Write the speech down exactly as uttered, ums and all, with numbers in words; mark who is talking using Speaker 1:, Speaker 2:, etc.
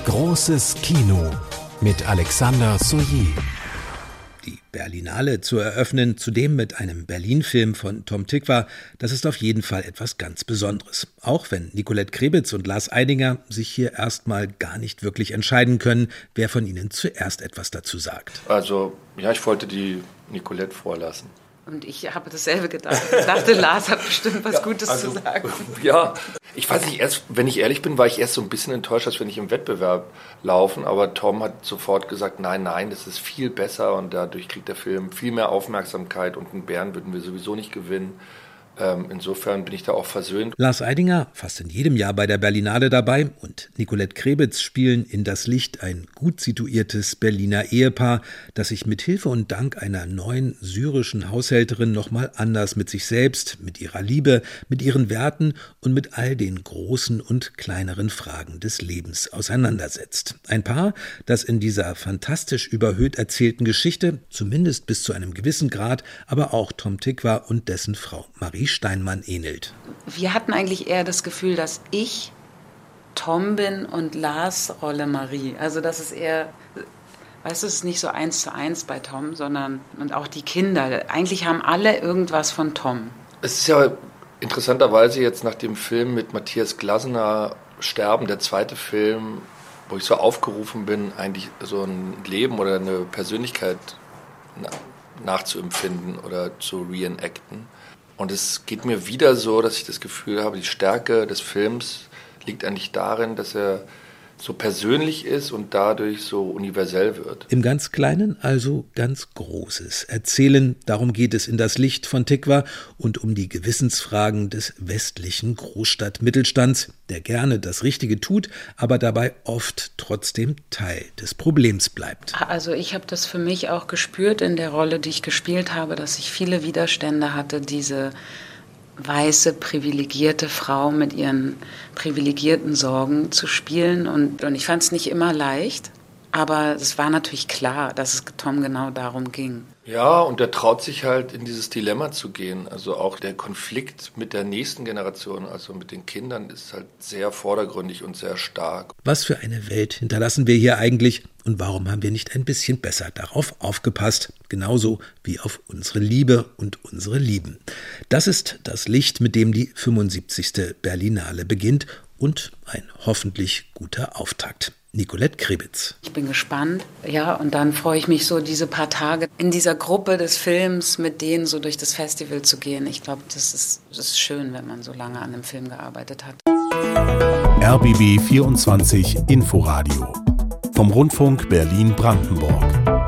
Speaker 1: Großes Kino mit Alexander Soyer.
Speaker 2: Die Berlinale zu eröffnen, zudem mit einem Berlin-Film von Tom Tykwer, das ist auf jeden Fall etwas ganz Besonderes. Auch wenn Nicolette Krebitz und Lars Eidinger sich hier erstmal gar nicht wirklich entscheiden können, wer von ihnen zuerst etwas dazu sagt.
Speaker 3: Also, ja, ich wollte die Nicolette vorlassen.
Speaker 4: Und ich habe dasselbe gedacht. Ich dachte, Lars hat bestimmt was ja, Gutes also, zu sagen.
Speaker 3: Ja, ich weiß nicht, erst, wenn ich ehrlich bin, war ich erst so ein bisschen enttäuscht, als wenn ich im Wettbewerb laufen. Aber Tom hat sofort gesagt, nein, nein, das ist viel besser und dadurch kriegt der Film viel mehr Aufmerksamkeit und einen Bären würden wir sowieso nicht gewinnen. Ähm, insofern bin ich da auch versöhnt.
Speaker 2: Lars Eidinger, fast in jedem Jahr bei der Berlinale dabei, und Nicolette Krebitz spielen in Das Licht ein gut situiertes Berliner Ehepaar, das sich mit Hilfe und Dank einer neuen syrischen Haushälterin nochmal anders mit sich selbst, mit ihrer Liebe, mit ihren Werten und mit all den großen und kleineren Fragen des Lebens auseinandersetzt. Ein Paar, das in dieser fantastisch überhöht erzählten Geschichte, zumindest bis zu einem gewissen Grad, aber auch Tom Tykwer und dessen Frau Marie Steinmann ähnelt.
Speaker 4: Wir hatten eigentlich eher das Gefühl, dass ich Tom bin und Lars Rolle Marie. Also das ist eher, weißt du, es ist nicht so eins zu eins bei Tom, sondern und auch die Kinder. Eigentlich haben alle irgendwas von Tom.
Speaker 3: Es ist ja interessanterweise jetzt nach dem Film mit Matthias Glasner Sterben, der zweite Film, wo ich so aufgerufen bin, eigentlich so ein Leben oder eine Persönlichkeit nachzuempfinden oder zu reenacten. Und es geht mir wieder so, dass ich das Gefühl habe, die Stärke des Films liegt eigentlich darin, dass er so persönlich ist und dadurch so universell wird.
Speaker 2: Im ganz Kleinen also ganz Großes Erzählen, darum geht es in Das Licht von Tykwer und um die Gewissensfragen des westlichen Großstadtmittelstands, der gerne das Richtige tut, aber dabei oft trotzdem Teil des Problems bleibt.
Speaker 4: Also ich habe das für mich auch gespürt in der Rolle, die ich gespielt habe, dass ich viele Widerstände hatte, diese weiße, privilegierte Frau mit ihren privilegierten Sorgen zu spielen. Und, und ich fand es nicht immer leicht, aber es war natürlich klar, dass es Tom genau darum ging.
Speaker 3: Ja, und er traut sich halt in dieses Dilemma zu gehen. Also auch der Konflikt mit der nächsten Generation, also mit den Kindern, ist halt sehr vordergründig und sehr stark.
Speaker 2: Was für eine Welt hinterlassen wir hier eigentlich? Und warum haben wir nicht ein bisschen besser darauf aufgepasst? Genauso wie auf unsere Liebe und unsere Lieben. Das ist das Licht, mit dem die fünfundsiebzigste Berlinale beginnt und ein hoffentlich guter Auftakt. Nicolette Krebitz.
Speaker 4: Ich bin gespannt, ja, und dann freue ich mich so, diese paar Tage in dieser Gruppe des Films mit denen so durch das Festival zu gehen. Ich glaube, das ist, das ist schön, wenn man so lange an einem Film gearbeitet hat.
Speaker 1: R B B vierundzwanzig Inforadio vom Rundfunk Berlin-Brandenburg.